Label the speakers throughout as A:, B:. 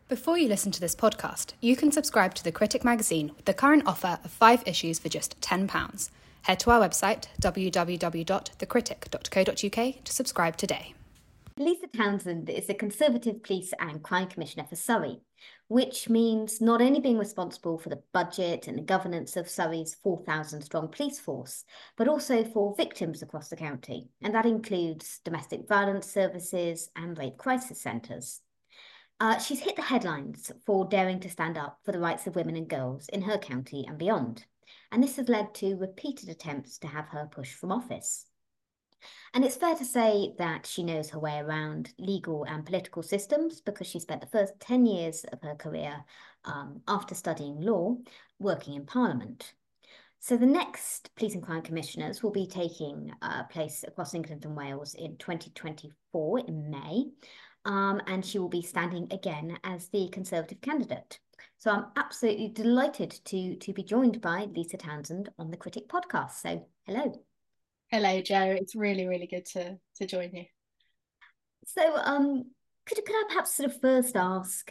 A: Before you listen to this podcast, you can subscribe to The Critic magazine with the current offer of 5 issues for just £10. Head to our website, www.thecritic.co.uk, to subscribe today.
B: Lisa Townsend is the Conservative Police and Crime Commissioner for Surrey, which means not only being responsible for the budget and the governance of Surrey's 4,000-strong police force, but also for victims across the county, and that includes domestic violence services and rape crisis centres. She's hit the headlines for daring to stand up for the rights of women and girls in her county and beyond, and this has led to repeated attempts to have her pushed from office. And it's fair to say that she knows her way around legal and political systems because she spent the first 10 years of her career after studying law, working in Parliament. So the next Police and Crime Commissioners will be taking place across England and Wales in 2024 in May, and she will be standing again as the Conservative candidate. So I'm absolutely delighted to be joined by Lisa Townsend on the Critic podcast. So hello.
C: Hello, Jo. It's really, really good to join you.
B: So, could I perhaps sort of first ask,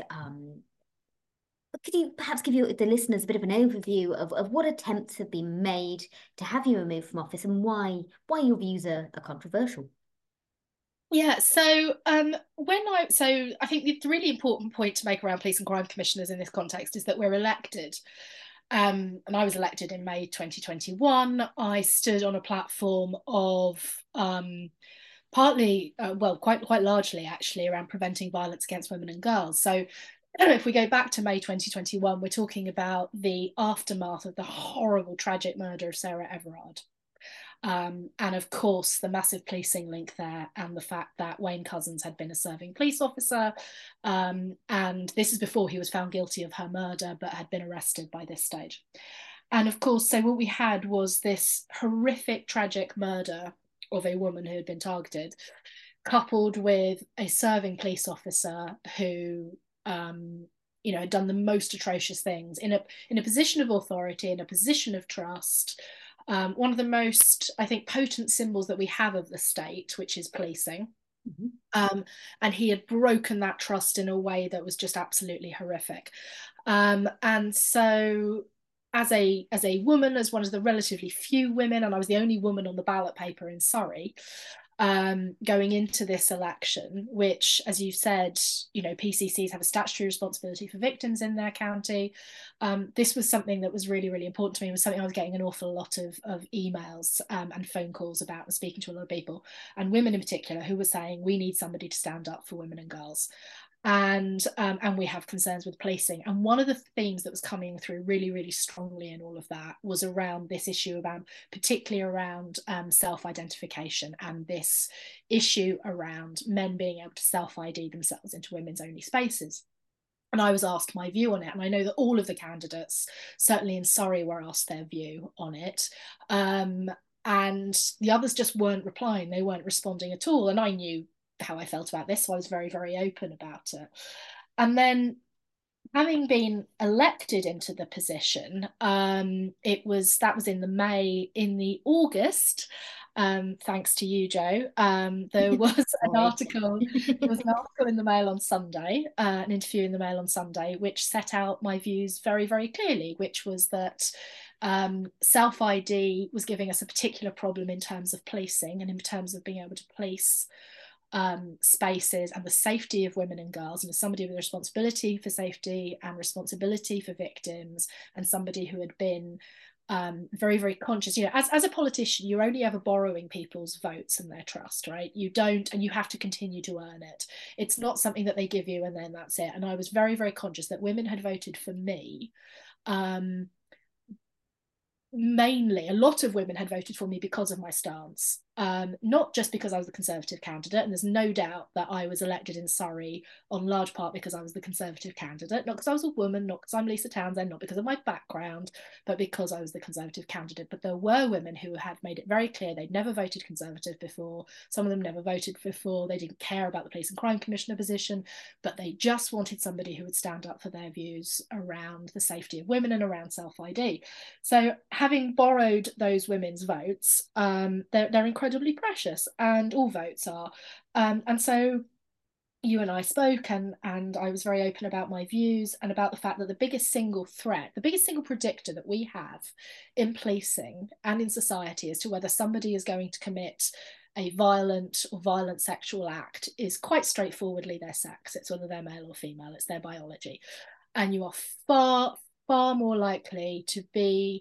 B: could you perhaps give the listeners a bit of an overview of what attempts have been made to have you removed from office and why your views are controversial?
C: Yeah, so I think the really important point to make around police and crime commissioners in this context is that we're elected. And I was elected in May 2021. I stood on a platform of partly, quite largely actually, around preventing violence against women and girls. So if we go back to May 2021, we're talking about the aftermath of the horrible, tragic murder of Sarah Everard. And of course, the massive policing link there and the fact that Wayne Couzens had been a serving police officer. And this is before he was found guilty of her murder, but had been arrested by this stage. And of course, so what we had was this horrific, tragic murder of a woman who had been targeted, coupled with a serving police officer who had done the most atrocious things in a position of authority, in a position of trust. One of the most, I think, potent symbols that we have of the state, which is policing. Mm-hmm. And he had broken that trust in a way that was just absolutely horrific. And so as a woman, as one of the relatively few women, and I was the only woman on the ballot paper in Surrey, going into this election, which, as you've said, PCCs have a statutory responsibility for victims in their county. This was something that was really, really important to me. It was something I was getting an awful lot of emails and phone calls about, and speaking to a lot of people, and women in particular, who were saying, we need somebody to stand up for women and girls. And we have concerns with policing. And one of the themes that was coming through really, really strongly in all of that was around this issue about, particularly around self-identification, and this issue around men being able to self-ID themselves into women's only spaces. And I was asked my view on it. And I know that all of the candidates, certainly in Surrey, were asked their view on it. And the others just weren't replying. They weren't responding at all. And I knew how I felt about this, so I was very, very open about it. And then, having been elected into the position, that was in the August. Thanks to you, Jo. There was an article. There was an article in the Mail on Sunday, an interview in the Mail on Sunday, which set out my views very, very clearly, which was that self-ID was giving us a particular problem in terms of policing and in terms of being able to police spaces and the safety of women and girls. And as somebody with responsibility for safety and responsibility for victims, and somebody who had been very, very conscious, as a politician, you're only ever borrowing people's votes and their trust, right? You don't, and you have to continue to earn it. It's not something that they give you and then that's it. And I was very, very conscious that women had voted for me. Mainly, a lot of women had voted for me because of my stance, not just because I was the Conservative candidate. And there's no doubt that I was elected in Surrey on large part because I was the Conservative candidate, not because I was a woman, not because I'm Lisa Townsend, not because of my background, but because I was the Conservative candidate. But there were women who had made it very clear they'd never voted Conservative before. Some of them never voted before. They didn't care about the Police and Crime Commissioner position, but they just wanted somebody who would stand up for their views around the safety of women and around self-ID. So having borrowed those women's votes, they're incredibly precious, and all votes are. And so you and I spoke, and I was very open about my views and about the fact that the biggest single threat, the biggest single predictor that we have in policing and in society as to whether somebody is going to commit a violent or violent sexual act is quite straightforwardly their sex. It's whether they're male or female, it's their biology. And you are far, far more likely to be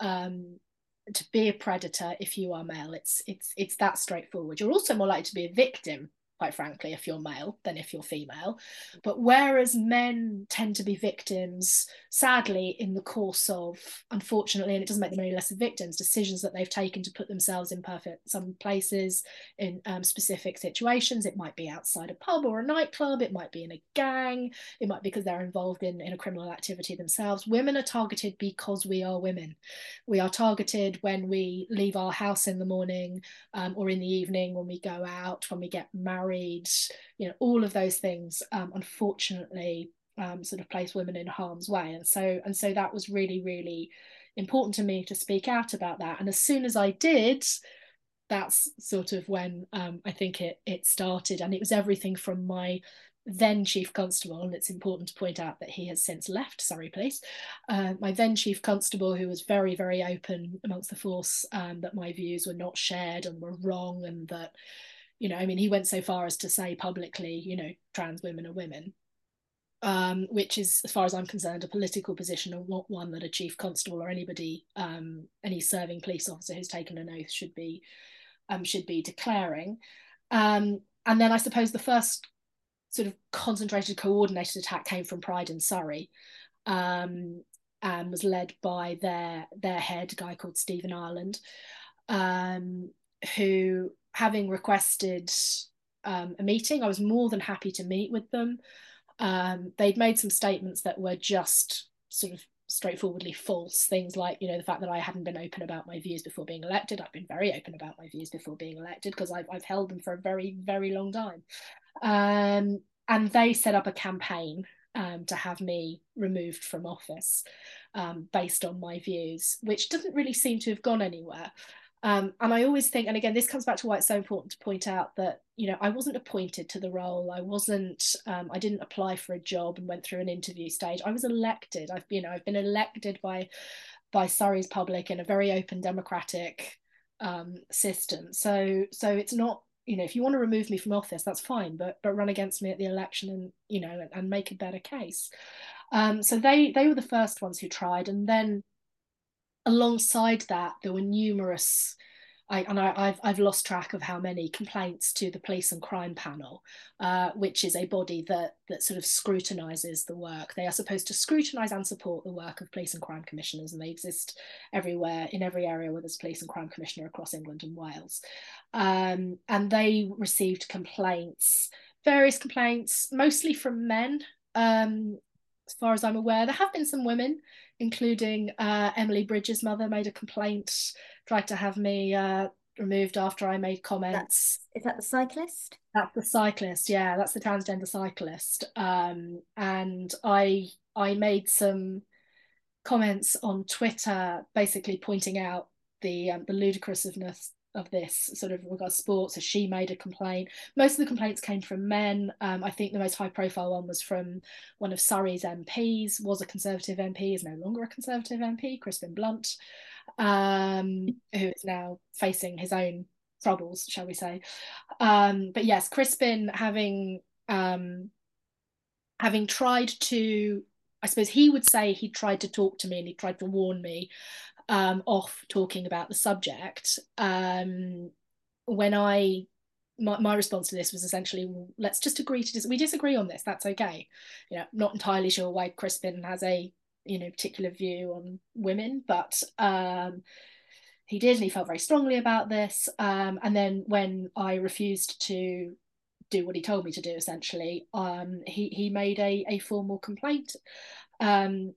C: a predator if you are male. It's that straightforward. You're also more likely to be a victim, quite frankly, if you're male than if you're female. But whereas men tend to be victims, sadly, in the course of, unfortunately, and it doesn't make them any less victims, decisions that they've taken to put themselves in some places, in specific situations. It might be outside a pub or a nightclub, it might be in a gang, it might be because they're involved in a criminal activity themselves. Women are targeted because we are women. We are targeted when we leave our house in the morning, or in the evening, when we go out, when we get married, all of those things, unfortunately, sort of place women in harm's way. And so that was really, really important to me to speak out about that. And as soon as I did, that's sort of when I think it started. And it was everything from my then Chief Constable, and it's important to point out that he has since left Surrey Police, my then Chief Constable, who was very, very open amongst the force, that my views were not shared and were wrong, and that, he went so far as to say publicly, trans women are women, which is, as far as I'm concerned, a political position and not one that a Chief Constable or anybody, any serving police officer who's taken an oath should be declaring. And then I suppose the first sort of concentrated, coordinated attack came from Pride in Surrey, and was led by their head, a guy called Stephen Ireland, who, having requested a meeting, I was more than happy to meet with them. They'd made some statements that were just sort of straightforwardly false. Things like, the fact that I hadn't been open about my views before being elected. I've been very open about my views before being elected because I've held them for a very, very long time. And they set up a campaign to have me removed from office, based on my views, which doesn't really seem to have gone anywhere. And I always think, and again, this comes back to why it's so important to point out that, I wasn't appointed to the role. I didn't apply for a job and went through an interview stage. I was elected. I've been elected by Surrey's public in a very open democratic system. So it's not, if you want to remove me from office, that's fine, but run against me at the election and make a better case. So they were the first ones who tried, and then alongside that, there were numerous, I've lost track of how many, complaints to the Police and Crime Panel, which is a body that sort of scrutinises the work. They are supposed to scrutinise and support the work of police and crime commissioners, and they exist everywhere, in every area where there's a police and crime commissioner across England and Wales. And they received various complaints, mostly from men. As far as I'm aware, there have been some women, including Emily Bridges' mother made a complaint, tried to have me removed after I made comments.
B: Is that the cyclist?
C: That's the cyclist, yeah, that's the transgender cyclist. And I made some comments on Twitter, basically pointing out the ludicrousness of this sort of regards sports. So she made a complaint. Most of the complaints came from men. I think the most high profile one was from one of Surrey's MPs, was a Conservative MP, is no longer a Conservative MP, Crispin Blunt, who is now facing his own troubles, shall we say. But yes, Crispin, having tried to, I suppose he would say he tried to talk to me and he tried to warn me off talking about the subject. When my response to this was essentially, well, let's just agree to we disagree on this, that's okay. Not entirely sure why Crispin has a particular view on women, but he did, and he felt very strongly about this. And then when I refused to do what he told me to do, essentially, he made a formal complaint. And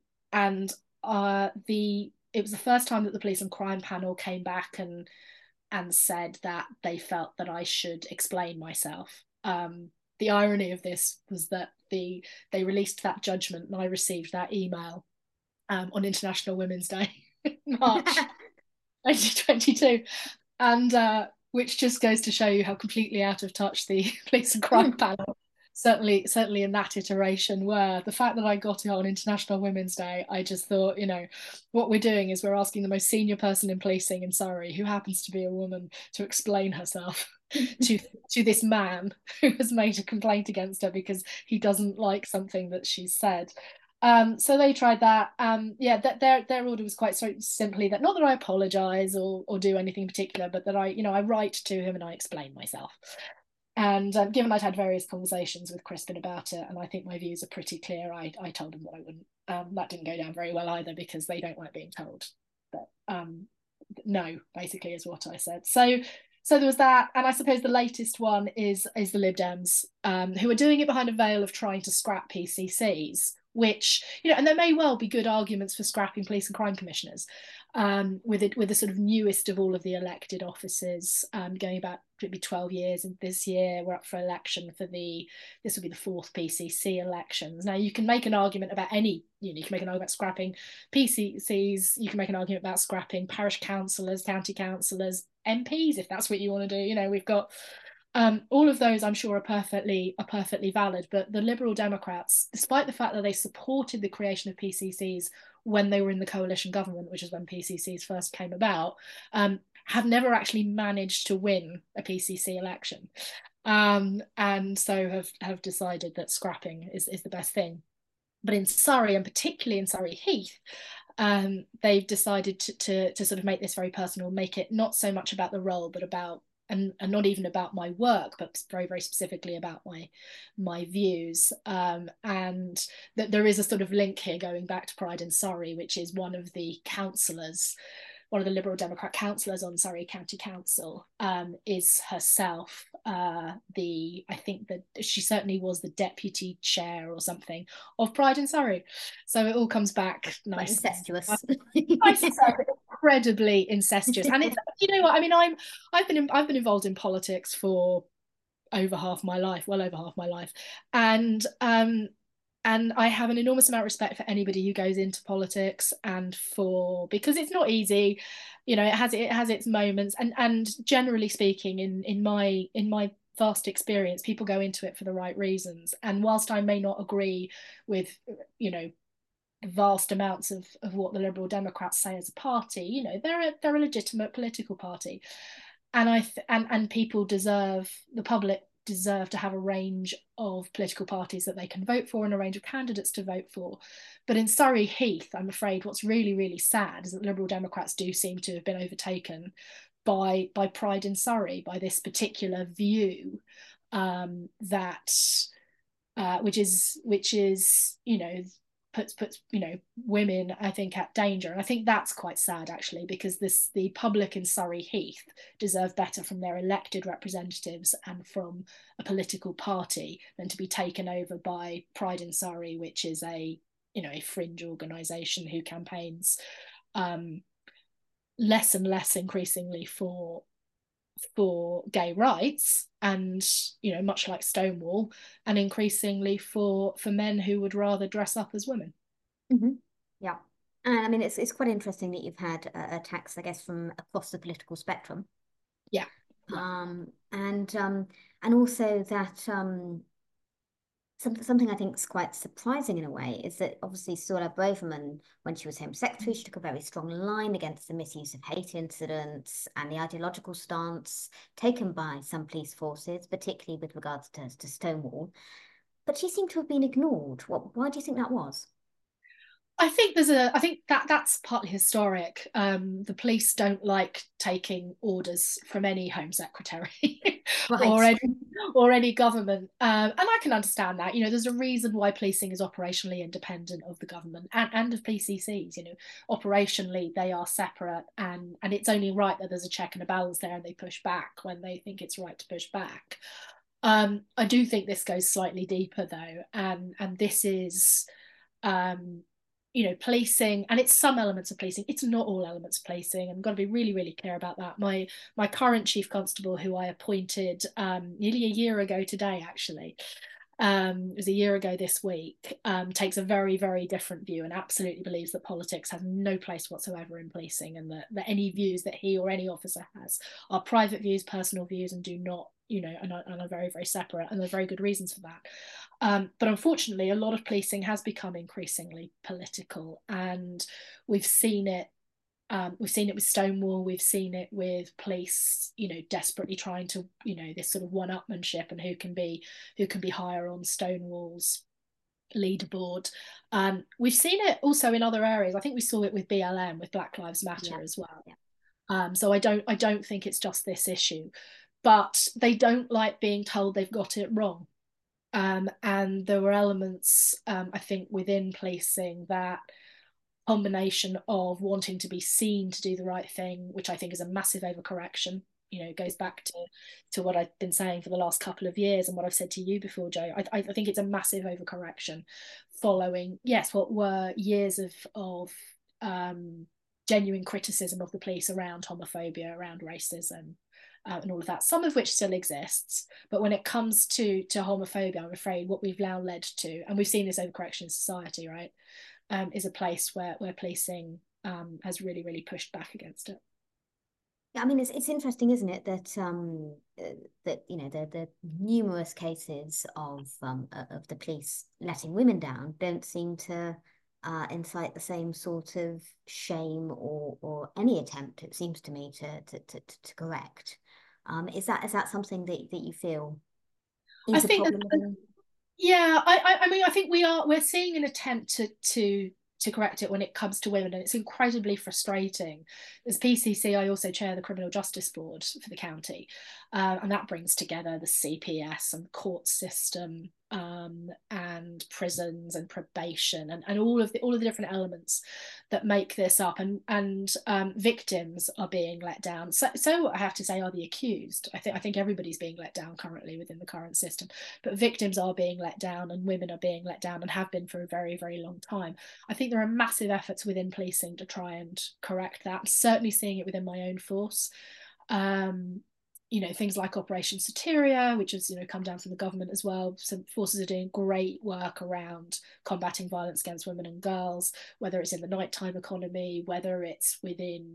C: it was the first time that the Police and Crime Panel came back and said that they felt that I should explain myself. The irony of this was that they released that judgment and I received that email on International Women's Day, March 2022, and which just goes to show you how completely out of touch the Police and Crime Panel certainly in that iteration, where the fact that I got it on International Women's Day, I just thought, what we're doing is we're asking the most senior person in policing in Surrey, who happens to be a woman, to explain herself to this man who has made a complaint against her because he doesn't like something that she's said. So they tried that. Their order was quite simply that, not that I apologise or do anything particular, but that I write to him and I explain myself. And given I'd had various conversations with Crispin about it, and I think my views are pretty clear, I told him that I wouldn't. That didn't go down very well either, because they don't like being told. But no, basically, is what I said. So there was that, and I suppose the latest one is the Lib Dems, who are doing it behind a veil of trying to scrap PCCs, which, and there may well be good arguments for scrapping police and crime commissioners, with the sort of newest of all of the elected offices, going about maybe 12 years, and this year we're up for election for this will be the fourth PCC elections. Now, you can make an argument about you can make an argument about scrapping PCCs, you can make an argument about scrapping parish councillors, county councillors, MPs, if that's what you want to do. We've got all of those, I'm sure, are perfectly valid, but the Liberal Democrats, despite the fact that they supported the creation of PCCs when they were in the coalition government, which is when PCCs first came about, have never actually managed to win a PCC election, and so have decided that scrapping is the best thing. But in Surrey, and particularly in Surrey Heath, they've decided to sort of make this very personal, make it not so much about the role, but about, and not even about my work, but very, very specifically about my views. And that there is a sort of link here going back to Pride in Surrey, which is one of the Liberal Democrat councillors on Surrey County Council, is herself I think that she certainly was the deputy chair or something of Pride in Surrey. So it all comes back nice.
B: Incestuous.
C: Incredibly incestuous. And it's, what I mean, I've been involved in politics for well over half my life, and I have an enormous amount of respect for anybody who goes into politics, and because it's not easy, it has its moments, and generally speaking, in my vast experience, people go into it for the right reasons. And whilst I may not agree with vast amounts of what the Liberal Democrats say as a party, they're a legitimate political party, and the public deserve to have a range of political parties that they can vote for and a range of candidates to vote for. But in Surrey Heath, I'm afraid what's really, really sad is that Liberal Democrats do seem to have been overtaken by Pride in Surrey, by this particular view, which is puts women, I think, at danger. And I think that's quite sad, actually, because the public in Surrey Heath deserve better from their elected representatives and from a political party than to be taken over by Pride in Surrey, which is a fringe organisation who campaigns less and less increasingly for gay rights, and much like Stonewall, and increasingly for men who would rather dress up as women.
B: Mm-hmm. Yeah, and I mean, it's quite interesting that you've had attacks, I guess, from across the political spectrum.
C: Yeah.
B: And also that something I think is quite surprising in a way is that obviously Suella Braverman, when she was Home Secretary, she took a very strong line against the misuse of hate incidents and the ideological stance taken by some police forces, particularly with regards to Stonewall. But she seemed to have been ignored. Why do you think that was?
C: I think that's partly historic. The police don't like taking orders from any Home Secretary right. or any government, and I can understand that. There's a reason why policing is operationally independent of the government and of PCCs. Operationally they are separate, and it's only right that there's a check and a balance there, and they push back when they think it's right to push back. I do think this goes slightly deeper though, and this is policing, and it's some elements of policing. It's not all elements of policing. I'm going to be really, really clear about that. My current chief constable, who I appointed nearly a year ago today, actually, it was a year ago this week, takes a very, very different view and absolutely believes that politics has no place whatsoever in policing, and that any views that he or any officer has are private views, personal views, and do not, and are very, very separate. And there are very good reasons for that. But unfortunately, a lot of policing has become increasingly political, and we've seen it. We've seen it with Stonewall. We've seen it with police, desperately trying to, this sort of one-upmanship and who can be higher on Stonewall's leaderboard. We've seen it also in other areas. I think we saw it with BLM, with Black Lives Matter as well. Yeah. So I don't think it's just this issue, but they don't like being told they've got it wrong. And there were elements, I think, within policing that combination of wanting to be seen to do the right thing, which I think is a massive overcorrection. It goes back to what I've been saying for the last couple of years and what I've said to you before, Joe. I think it's a massive overcorrection following, yes, what were years of genuine criticism of the police around homophobia, around racism, and all of that, some of which still exists. But when it comes to homophobia, I'm afraid what we've now led to, and we've seen this overcorrection in society, right, is a place where policing has really, really pushed back against it.
B: Yeah, I mean, it's interesting, isn't it, that the numerous cases of the police letting women down don't seem to incite the same sort of shame or any attempt, it seems to me, to correct. Is that something that you feel is a problem?
C: Yeah, I mean, I think we're seeing an attempt to correct it when it comes to women, and it's incredibly frustrating. As PCC, I also chair the Criminal Justice Board for the county, and that brings together the CPS and the court system, and prisons and probation, and all of the different elements that make this up, and victims are being let down. So I have to say are the accused. I think everybody's being let down currently within the current system, but victims are being let down, and women are being let down, and have been for a very, very long time. I think there are massive efforts within policing to try and correct that. I'm certainly seeing it within my own force. Things like Operation Soteria, which has, come down from the government as well. Some forces are doing great work around combating violence against women and girls, whether it's in the nighttime economy, whether it's within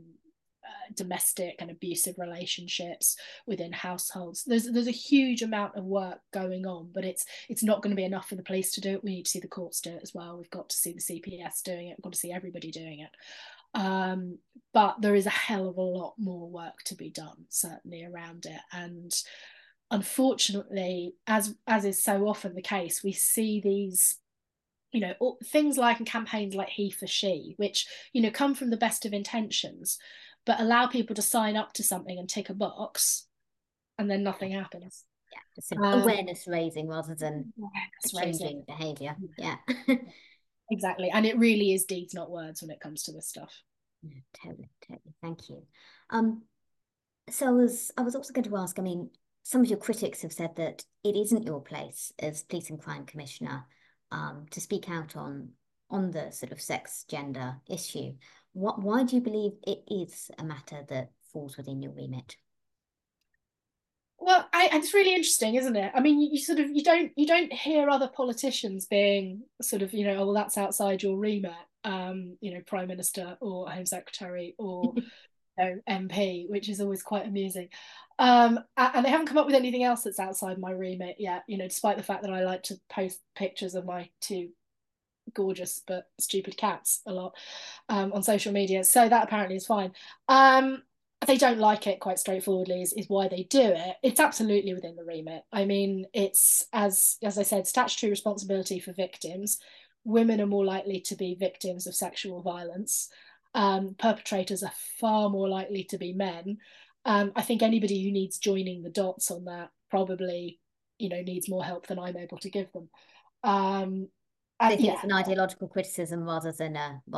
C: domestic and abusive relationships within households. There's a huge amount of work going on, but it's not going to be enough for the police to do it. We need to see the courts do it as well. We've got to see the CPS doing it. We've got to see everybody doing it. But there is a hell of a lot more work to be done, certainly, around it. And unfortunately, as is so often the case, we see these, things like, and campaigns like He for She, which, come from the best of intentions, but allow people to sign up to something and tick a box, and then nothing happens.
B: Yeah, awareness raising rather than changing behaviour. Yeah.
C: Exactly. And it really is deeds, not words, when it comes to this stuff.
B: Yeah, totally. Thank you. So I was also going to ask, I mean, some of your critics have said that it isn't your place as Police and Crime Commissioner to speak out on the sort of sex gender issue. Why do you believe it is a matter that falls within your remit?
C: Well, it's really interesting, isn't it? I mean, you don't hear other politicians being sort of, oh, well, that's outside your remit. Prime minister or home secretary or MP, which is always quite amusing. And they haven't come up with anything else that's outside my remit yet. Despite the fact that I like to post pictures of my two gorgeous but stupid cats a lot on social media, so that apparently is fine. They don't like it, quite straightforwardly, is why they do it. It's absolutely within the remit. I mean, it's, as I said, statutory responsibility for victims. Women are more likely to be victims of sexual violence. Perpetrators are far more likely to be men. I think anybody who needs joining the dots on that probably, needs more help than I'm able to give them.
B: I think it's an ideological criticism rather than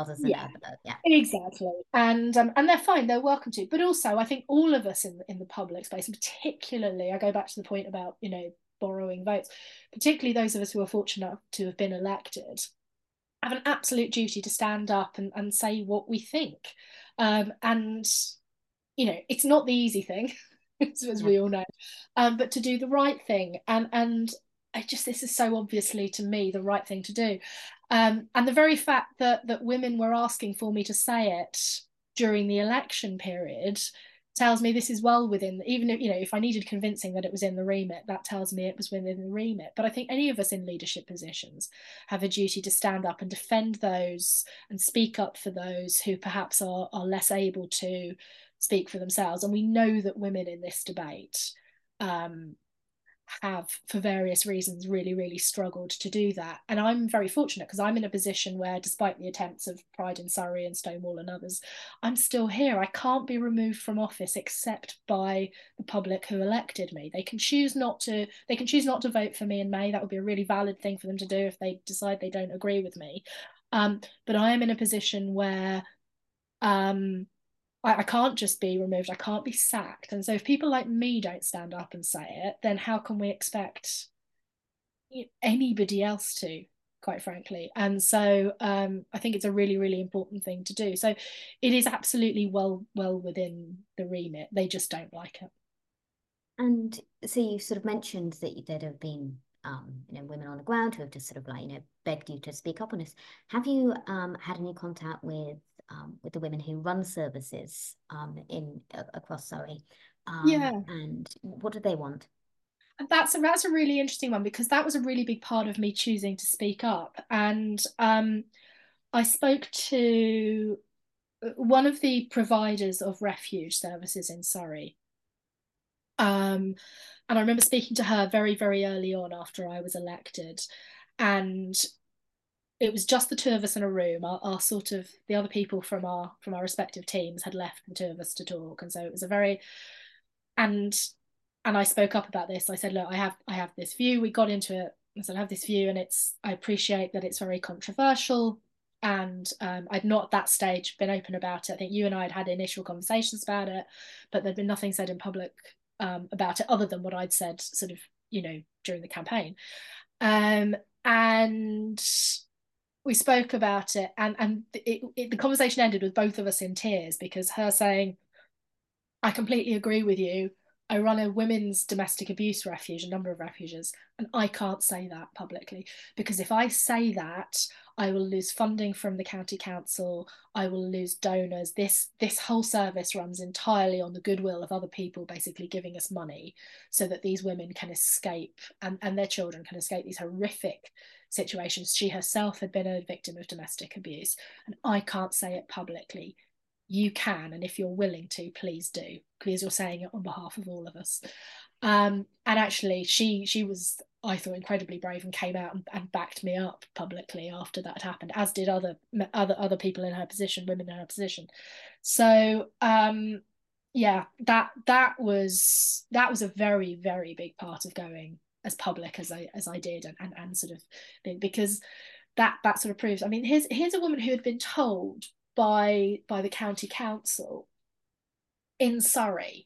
C: exactly. And they're fine, they're welcome to. But also, I think all of us in the public space, and particularly, I go back to the point about borrowing votes, particularly those of us who are fortunate to have been elected, have an absolute duty to stand up and say what we think. And it's not the easy thing, as we all know, but to do the right thing. And this is so obviously to me the right thing to do. And the very fact that women were asking for me to say it during the election period tells me this is well within, even if, if I needed convincing that it was in the remit, that tells me it was within the remit. But I think any of us in leadership positions have a duty to stand up and defend those and speak up for those who perhaps are less able to speak for themselves. And we know that women in this debate have, for various reasons, really, really struggled to do that. And I'm very fortunate because I'm in a position where, despite the attempts of Pride in Surrey and Stonewall and others, I'm still here. I can't be removed from office except by the public who elected me. They can choose not to vote for me in May. That would be a really valid thing for them to do if they decide they don't agree with me. But I am in a position where I can't just be removed. I can't be sacked. And so if people like me don't stand up and say it, then how can we expect anybody else to, quite frankly? And so I think it's a really, really important thing to do. So it is absolutely well within the remit. They just don't like it.
B: And so you sort of mentioned that there have been women on the ground who have just sort of begged you to speak up on this. Have you had any contact with the women who run services across Surrey? And what do they want?
C: That's a really interesting one, because that was a really big part of me choosing to speak up. And I spoke to one of the providers of refuge services in Surrey. And I remember speaking to her very, very early on after I was elected. And it was just the two of us in a room. Our sort of, the other people from our respective teams had left the two of us to talk. And so it was a very, and I spoke up about this. I said, look, I have this view. We got into it. I said, I have this view, and I appreciate that it's very controversial. And I'd not at that stage been open about it. I think you and I had initial conversations about it, but there'd been nothing said in public about it other than what I'd said sort of, during the campaign. And we spoke about it, and the conversation ended with both of us in tears, because her saying, I completely agree with you. I run a women's domestic abuse refuge, a number of refuges, and I can't say that publicly, because if I say that, I will lose funding from the county council. I will lose donors. This whole service runs entirely on the goodwill of other people basically giving us money so that these women can escape, and their children can escape these horrific situations. She herself had been a victim of domestic abuse, and I can't say it publicly. You can, and if you're willing to, please do, because you're saying it on behalf of all of us. And actually she was, I thought, incredibly brave and came out and backed me up publicly after that happened, as did other people in her position, women in her position. So yeah, that was a very, very big part of going as public as I did, and sort of, because that sort of proves, I mean, here's a woman who had been told by the county council in Surrey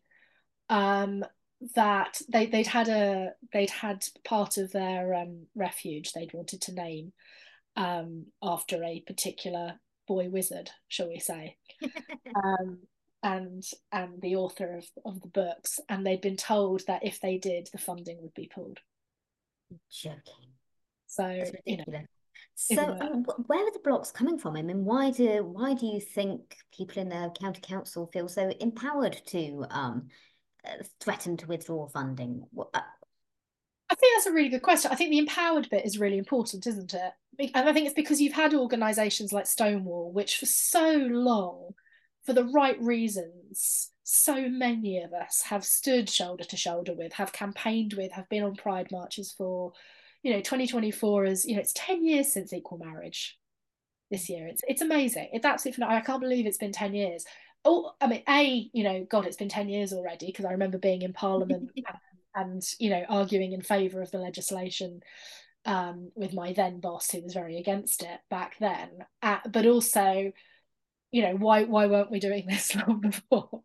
C: that they'd had part of their refuge they'd wanted to name after a particular boy wizard, shall we say, and the author of the books, and they'd been told that if they did, the funding would be pulled.
B: Joking.
C: So ridiculous.
B: So where are the blocks coming from? I mean, why do you think people in the county council feel so empowered to threaten to withdraw funding?
C: I think that's a really good question. I think the empowered bit is really important, isn't it? And I think it's because you've had organisations like Stonewall, which for so long, for the right reasons, so many of us have stood shoulder to shoulder with, have campaigned with, have been on pride marches for. 2024 is, it's 10 years since equal marriage this year. It's amazing. It's absolutely, I can't believe it's been 10 years. Oh, I mean, God, it's been 10 years already, because I remember being in Parliament and arguing in favour of the legislation with my then boss, who was very against it back then. But also, why weren't we doing this long before?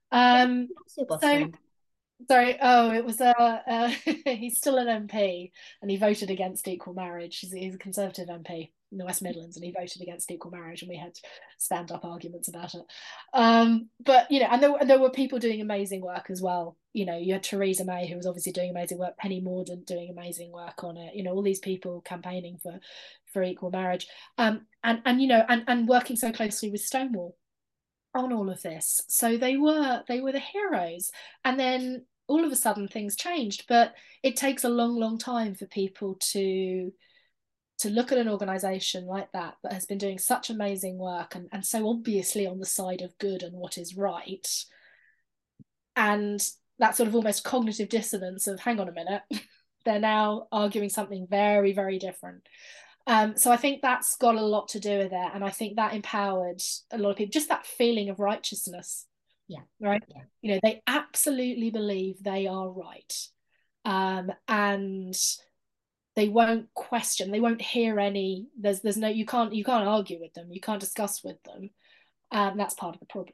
C: Sorry, it was he's still an MP, and he voted against equal marriage. He's a Conservative MP in the West Midlands, and he voted against equal marriage, and we had stand-up arguments about it. But and there were people doing amazing work as well You know, you had Theresa May, who was obviously doing amazing work, Penny Mordaunt doing amazing work on it, you know, all these people campaigning for equal marriage, and you know, and working so closely with Stonewall on all of this. So they were the heroes. And then all of a sudden things changed. But it takes a long time for people to look at an organization like that has been doing such amazing work, and so obviously on the side of good and what is right, and that sort of almost cognitive dissonance of, hang on a minute, they're now arguing something very, very different. So I think that's got a lot to do with it, and I think that empowered a lot of people, just that feeling of righteousness.
B: Yeah.
C: Right.
B: Yeah.
C: You know, they absolutely believe they are right, and they won't question, they won't hear any. There's no, you can't argue with them, you can't discuss with them. That's part of the problem.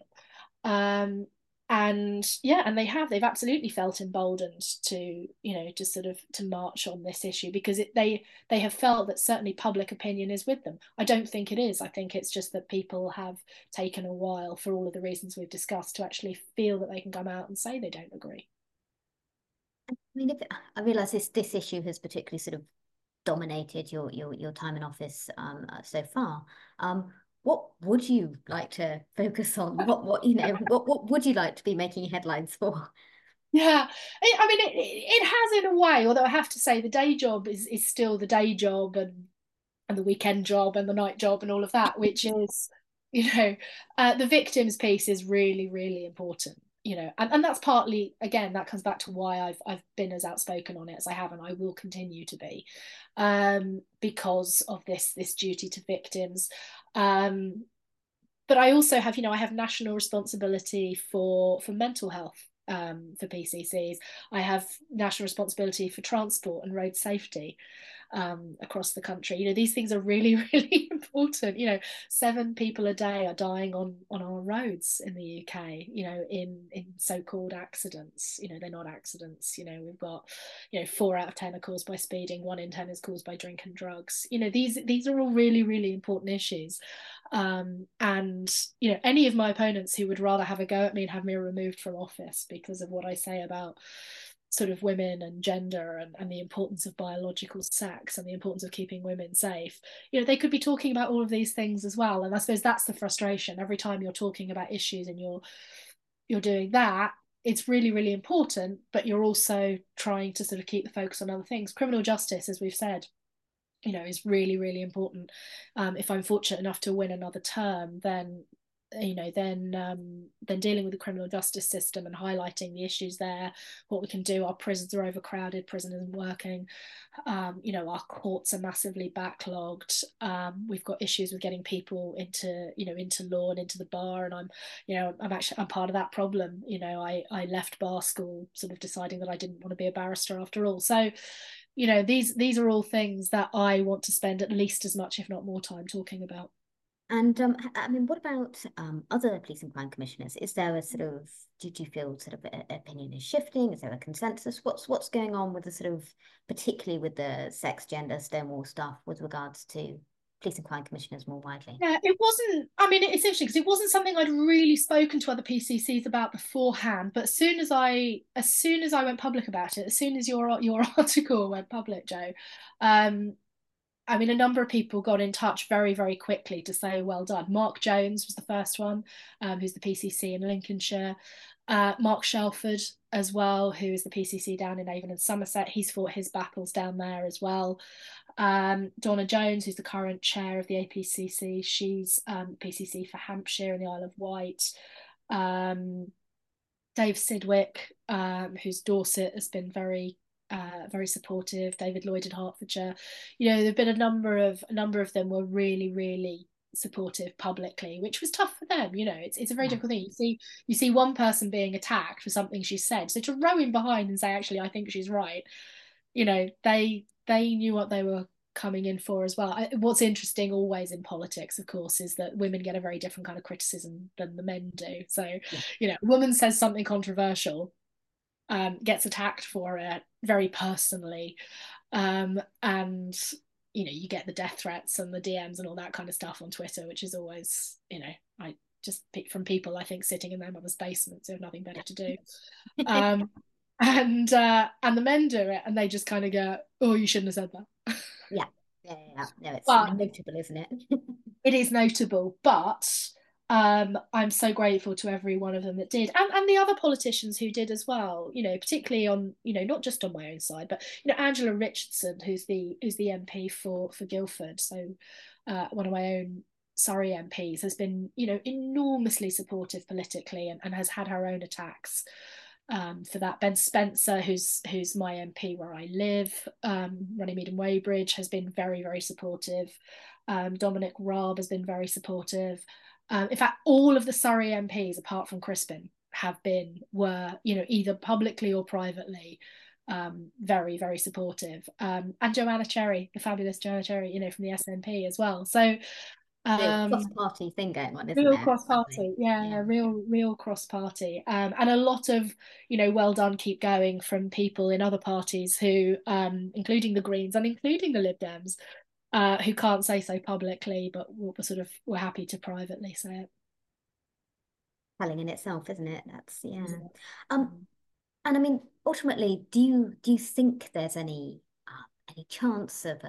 C: And yeah, and they've absolutely felt emboldened to, you know, to sort of to march on this issue, because they have felt that certainly public opinion is with them. I don't think it is. I think it's just that people have taken a while, for all of the reasons we've discussed, to actually feel that they can come out and say they don't agree.
B: I mean, I realise this issue has particularly sort of dominated your time in office so far. What would you like to focus on? What you know, what would you like to be making headlines for?
C: Yeah, I mean, it has, in a way, although I have to say the day job is still the day job, and the weekend job and the night job and all of that, which is, you know, the victims piece is really, really important, you know, and that's partly, again, that comes back to why I've been as outspoken on it as I have, and I will continue to be, because of this duty to victims. But I also have, you know, I have national responsibility for mental health, for PCCs. I have national responsibility for transport and road safety, across the country. You know, these things are really, really important. You know, 7 people a day are dying on our roads in the UK, you know, in so-called accidents. You know, they're not accidents. You know, we've got, you know, 4 out of 10 are caused by speeding, 1 in 10 is caused by drink and drugs. You know, these are all really, really important issues. And you know, any of my opponents who would rather have a go at me and have me removed from office because of what I say about sort of women and gender, and the importance of biological sex and the importance of keeping women safe, you know, they could be talking about all of these things as well. And I suppose that's the frustration. Every time you're talking about issues and you're doing that, it's really, really important, but you're also trying to sort of keep the focus on other things. Criminal justice, as we've said, you know, is really, really important. If I'm fortunate enough to win another term, then, you know, then dealing with the criminal justice system and highlighting the issues there, what we can do. Our prisons are overcrowded, prison isn't working. You know, our courts are massively backlogged. We've got issues with getting people into, you know, into law and into the bar, and I'm part of that problem. You know, I left bar school sort of deciding that I didn't want to be a barrister after all. So, you know, these are all things that I want to spend at least as much, if not more, time talking about.
B: And I mean, what about other police and crime commissioners? Is there a sort of, do you feel sort of opinion is shifting? Is there a consensus? What's going on with the sort of, particularly with the sex, gender, Stonewall stuff with regards to police and crime commissioners more widely?
C: Yeah, it wasn't, I mean, it's interesting because it wasn't something I'd really spoken to other PCCs about beforehand. But as soon as I went public about it, as soon as your article went public, Jo, I mean, a number of people got in touch very, very quickly to say, well done. Mark Jones was the first one, who's the PCC in Lincolnshire. Mark Shelford as well, who is the PCC down in Avon and Somerset. He's fought his battles down there as well. Donna Jones, who's the current chair of the APCC, she's PCC for Hampshire and the Isle of Wight. Dave Sidwick, who's Dorset, has been very supportive. David Lloyd in Hertfordshire. You know, there've been a number of them were really, really supportive publicly, which was tough for them. You know, it's a very difficult thing. You see one person being attacked for something she said, so to row in behind and say, actually, I think she's right. You know, they knew what they were coming in for as well. What's interesting always in politics, of course, is that women get a very different kind of criticism than the men do. So, you know, a woman says something controversial, gets attacked for it very personally, and you know, you get the death threats and the DMs and all that kind of stuff on Twitter, which is always, you know, I just pick from people I think sitting in their mother's basements who have nothing better to do. and the men do it, and they just kind of go, "Oh, you shouldn't have said that."
B: Yeah. No, it's
C: But
B: notable, isn't it?
C: it is notable, but I'm so grateful to every one of them that did, and the other politicians who did as well. You know, particularly on, you know, not just on my own side, but you know, Angela Richardson, who's the MP for Guildford, so one of my own Surrey MPs, has been, you know, enormously supportive politically, and has had her own attacks for that. Ben Spencer, who's my MP where I live, Runnymede and Weybridge, has been very, very supportive. Dominic Raab has been very supportive. In fact, all of the Surrey MPs, apart from Crispin, were, you know, either publicly or privately, very, very supportive. And Joanna Cherry, the fabulous Joanna Cherry, you know, from the SNP as well. So
B: Real cross-party thing going on, isn't
C: real
B: there?
C: cross-party, yeah, real cross-party, and a lot of, you know, well done, keep going from people in other parties who, including the Greens and including the Lib Dems, who can't say so publicly, but we're happy to privately say it.
B: Telling in itself, isn't it? That's and I mean, ultimately, do you think there's any chance of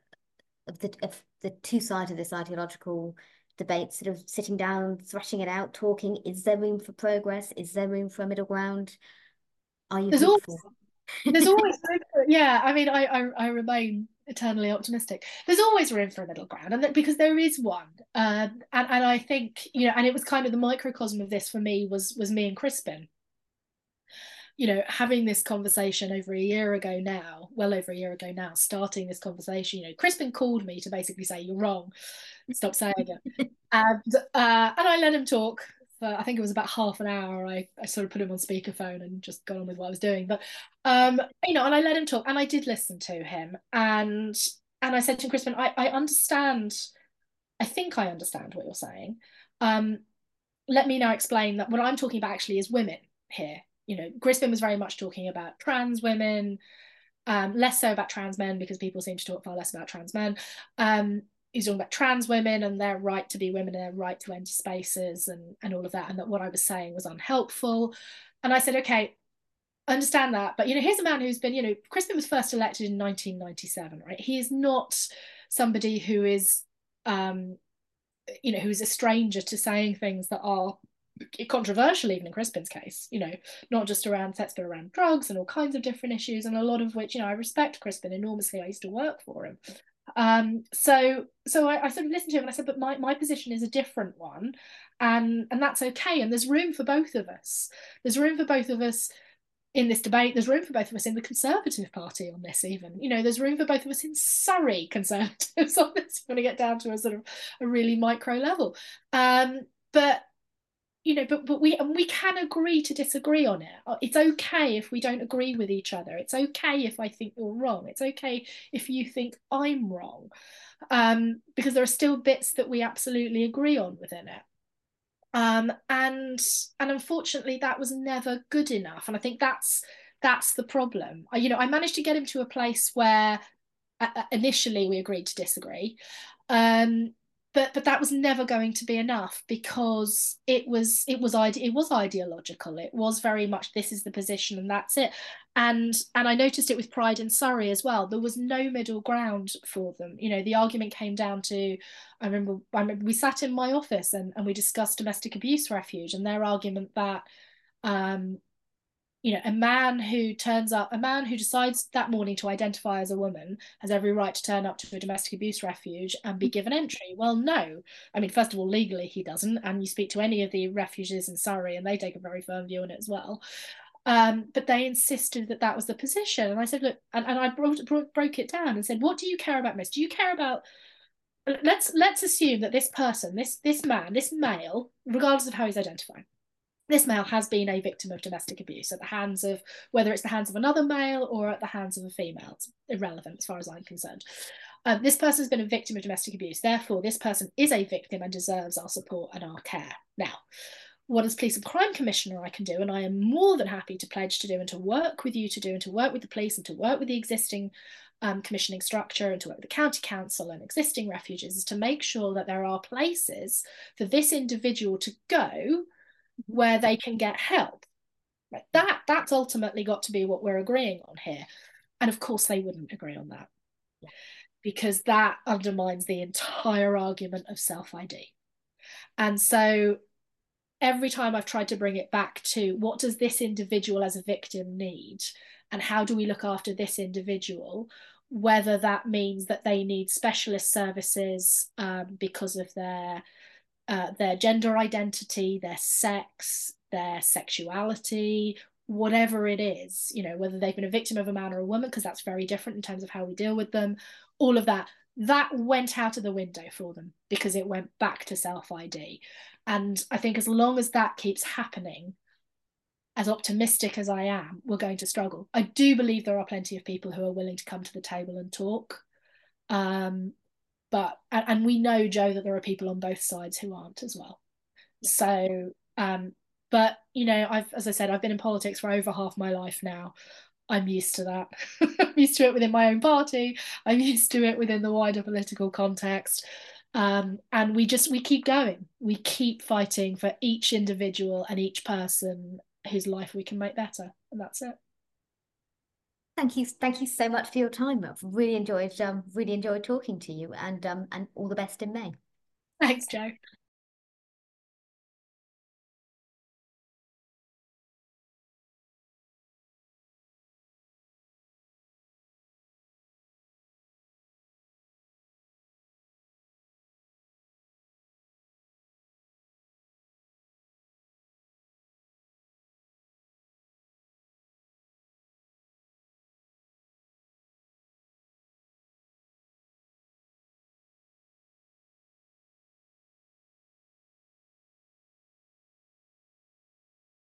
B: the two sides of this ideological debate sort of sitting down, thrashing it out, talking? Is there room for progress? Is there room for a middle ground? Are you hopeful?
C: There's always room for, yeah. I mean, I remain eternally optimistic. There's always room for a middle ground, and because there is one, and I think, you know, and it was kind of the microcosm of this for me was me and Crispin. You know, having this conversation over a year ago now, well over a year ago now, starting this conversation. You know, Crispin called me to basically say, "You're wrong, stop saying it," and I let him talk for, I think it was about half an hour. I sort of put him on speakerphone and just got on with what I was doing. But you know, and I let him talk, and I did listen to him, and I said to Crispin, I understand. I think I understand what you're saying. Let me now explain that what I'm talking about actually is women here. You know, Crispin was very much talking about trans women, less so about trans men, because people seem to talk far less about trans men. He's talking about trans women and their right to be women and their right to enter spaces, and all of that, and that what I was saying was unhelpful. And I said, okay, I understand that, but, you know, here's a man who's been, you know, Crispin was first elected in 1997, right? He is not somebody who is, you know, who's a stranger to saying things that are controversial, even in Crispin's case, you know, not just around sex, but around drugs and all kinds of different issues, and a lot of which, you know, I respect Crispin enormously. I used to work for him. So I sort of listened to him, and I said, but my position is a different one, and that's okay. And there's room for both of us. There's room for both of us in this debate. There's room for both of us in the Conservative Party on this, even, you know, there's room for both of us in Surrey Conservatives on this. You want to get down to a sort of a really micro level. But you know, but we can agree to disagree on it. It's okay if we don't agree with each other. It's okay if I think you're wrong. It's okay if you think I'm wrong, because there are still bits that we absolutely agree on within it. And unfortunately, that was never good enough. And I think that's the problem. You know, I managed to get him to a place where initially we agreed to disagree. But that was never going to be enough, because it was ideological. It was very much, this is the position and that's it. And I noticed it with Pride in Surrey as well. There was no middle ground for them. You know, the argument came down to, I remember we sat in my office and we discussed domestic abuse refuge, and their argument that you know, a man who decides that morning to identify as a woman has every right to turn up to a domestic abuse refuge and be given entry. Well, no. I mean, first of all, legally he doesn't, and you speak to any of the refuges in Surrey and they take a very firm view on it as well. But they insisted that was the position. And I said, look, and I broke it down and said, what do you care about most? Do you care about, let's assume that this person, this man, this male, regardless of how he's identifying, this male has been a victim of domestic abuse at the hands of, whether it's the hands of another male or at the hands of a female. It's irrelevant as far as I'm concerned. This person has been a victim of domestic abuse. Therefore, this person is a victim and deserves our support and our care. Now, what as Police and Crime Commissioner I can do, and I am more than happy to pledge to do, and to work with you to do, and to work with the police and to work with the existing commissioning structure and to work with the county council and existing refuges, is to make sure that there are places for this individual to go where they can get help. Right? That's ultimately got to be what we're agreeing on here. And of course they wouldn't agree on that, because that undermines the entire argument of self-ID. And so every time I've tried to bring it back to what does this individual as a victim need, and how do we look after this individual, whether that means that they need specialist services because of their gender identity, their sex, their sexuality, whatever it is, you know, whether they've been a victim of a man or a woman, because that's very different in terms of how we deal with them, all of that went out of the window for them because it went back to self-ID. And I think as long as that keeps happening, as optimistic as I am, we're going to struggle. I do believe there are plenty of people who are willing to come to the table and talk. But we know, Jo, that there are people on both sides who aren't as well. So but you know, as I said, I've been in politics for over half my life now. I'm used to that. I'm used to it within my own party. I'm used to it within the wider political context. And we keep going. We keep fighting for each individual and each person whose life we can make better. And that's it.
B: Thank you so much for your time. I've really enjoyed talking to you, and all the best in May.
C: Thanks, Jo.